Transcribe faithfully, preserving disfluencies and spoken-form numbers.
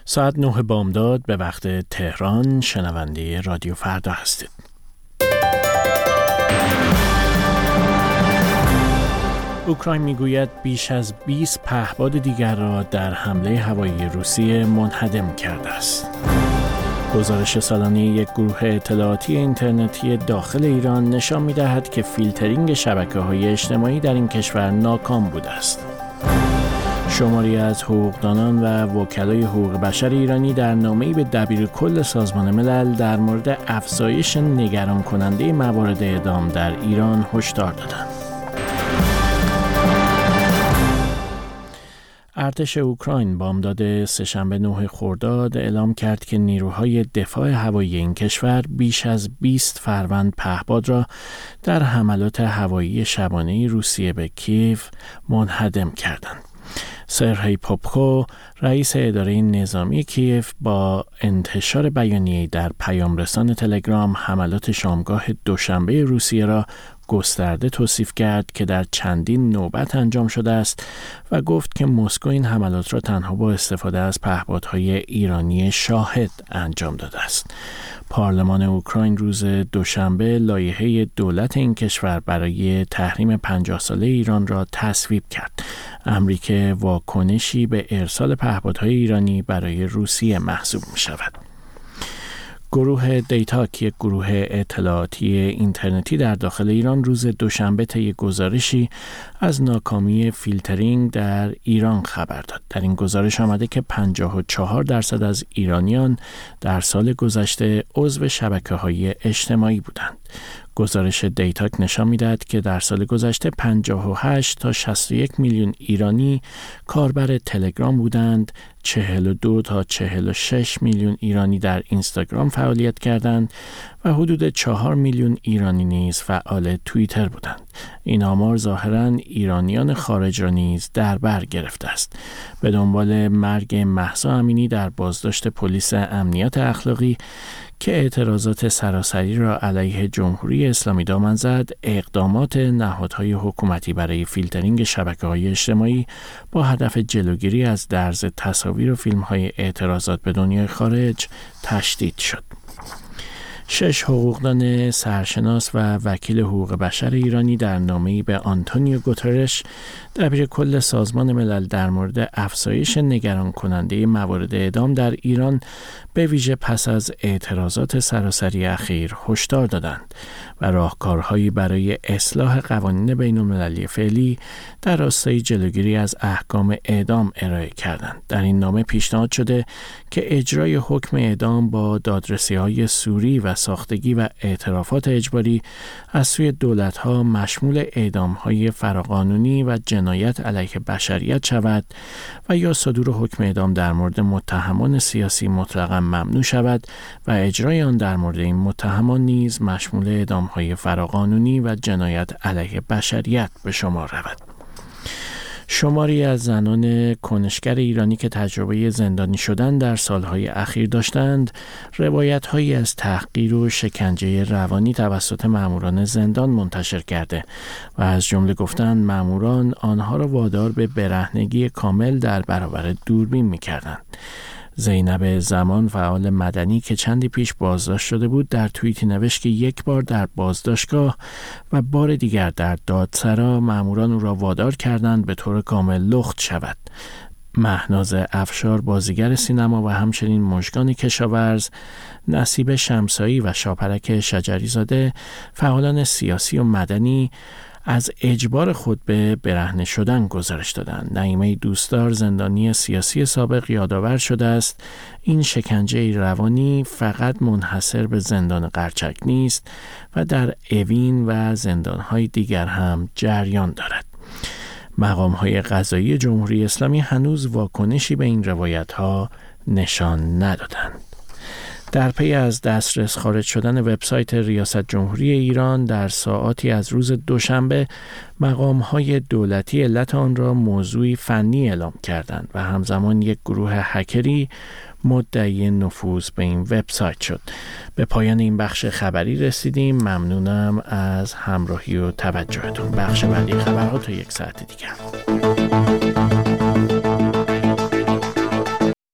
ساعت نه بامداد به وقت تهران شنونده رادیو فردا هستید. اوکراین میگوید بیش از بیست پهپاد دیگر را در حمله هوایی روسیه منهدم کرده است. گزارش سالانه یک گروه اطلاعاتی اینترنتی داخل ایران نشان می‌دهد که فیلترینگ شبکه‌های اجتماعی در این کشور ناکام بوده است. شماری از حقوقدانان و وکلای حقوق بشر ایرانی در نامه‌ای به دبیرکل سازمان ملل در مورد افزایش نگران کننده موارد اعدام در ایران هشدار دادند. ارتش اوکراین بامداد سه‌شنبه نه خرداد اعلام کرد که نیروهای دفاع هوایی این کشور بیش از بیست فروند پهپاد را در حملات هوایی شبانه روسیه به کیف منهدم کردند. سرهی پوپکو، رئیس اداره نظامی کیف، با انتشار بیانیه‌ای در پیامرسان تلگرام حملات شامگاه دوشنبه روسیه را گسترده توصیف کرد که در چندین نوبت انجام شده است و گفت که مسکو این حملات را تنها با استفاده از پهپادهای ایرانی شاهد انجام داده است. پارلمان اوکراین روز دوشنبه لایحه دولت این کشور برای تحریم پنجاه ساله ایران را تصویب کرد، امری که واکنشی به ارسال پهپادهای ایرانی برای روسیه محسوب می شود. گروه دیتاک، یک گروه اطلاعاتی اینترنتی در داخل ایران، روز دوشنبه طی گزارشی از ناکامی فیلترینگ در ایران خبر داد. در این گزارش آمده که پنجاه و چهار درصد از ایرانیان در سال گذشته عضو شبکه‌های اجتماعی بودند. گزارش دیتاک نشان می‌دهد که در سال گذشته پنجاه و هشت تا شصت و یک میلیون ایرانی کاربر تلگرام بودند، چهل و دو تا چهل و شش میلیون ایرانی در اینستاگرام فعالیت کردند و حدود چهار میلیون ایرانی نیز فعال توییتر بودند. این آمار ظاهراً ایرانیان خارج را نیز در بر گرفته است. به دنبال مرگ مهسا امینی در بازداشت پلیس امنیت اخلاقی که اعتراضات سراسری را علیه جمهوری اسلامی دامن زد، اقدامات نهادهای حکومتی برای فیلترینگ شبکه‌های اجتماعی با هدف جلوگیری از درز تصاویر و فیلم‌های اعتراضات به دنیای خارج تشدید شد. شش حقوقدان سرشناس و وکیل حقوق بشر ایرانی در نامه‌ای به آنتونیو گوترش، دبیرکل سازمان ملل، در مورد افزایش نگران کننده موارد اعدام در ایران به ویژه پس از اعتراضات سراسری اخیر هشدار دادند و راهکارهایی برای اصلاح قوانین بین‌المللی فعلی در راستای جلوگیری از احکام اعدام ارائه کردند. در این نامه پیشنهاد شده که اجرای حکم اعدام با دادرسی‌های سوری و ساختگی و اعترافات اجباری از سوی دولت‌ها مشمول اعدام‌های فراقانونی و جنایت علیه بشریت شود و یا صدور حکم اعدام در مورد متهمان سیاسی مطلقاً ممنوع شود و اجرای آن در مورد این متهمان نیز مشمول اعدام‌های فراقانونی و جنایت علیه بشریت به شمار رود. شماری از زنان کنشگر ایرانی که تجربه زندانی شدن در سالهای اخیر داشتند، روایت‌هایی از تحقیر و شکنجه روانی توسط ماموران زندان منتشر کرده و از جمله گفتند ماموران آنها را وادار به برهنگی کامل در برابر دوربین می‌کردند. زینب زمان، فعال مدنی که چندی پیش بازداشت شده بود، در توییتی نوشت که یک بار در بازداشتگاه و بار دیگر در دادسرا ماموران او را وادار کردند به طور کامل لخت شود. مهناز افشار، بازیگر سینما و همچنین مژگان کشاورز، نصیب شمسایی و شاپرک شجری زاده، فعالان سیاسی و مدنی، از اجبار خود به برهنه شدن گزارش دادند. نعیمه دوستدار، زندانی سیاسی سابق، یادآور شده است این شکنجه روانی فقط منحصر به زندان قرچک نیست و در اوین و زندان‌های دیگر هم جریان دارد. مقام‌های قضایی جمهوری اسلامی هنوز واکنشی به این روایت‌ها نشان ندادند. در پی از دسترس خارج شدن وبسایت ریاست جمهوری ایران در ساعاتی از روز دوشنبه، مقام‌های دولتی علت آن را موضوعی فنی اعلام کردند و همزمان یک گروه هکری مدعی نفوذ به این وبسایت شد. به پایان این بخش خبری رسیدیم. ممنونم از همراهی و توجهتون. بخش بعدی خبرها تا یک ساعت دیگر.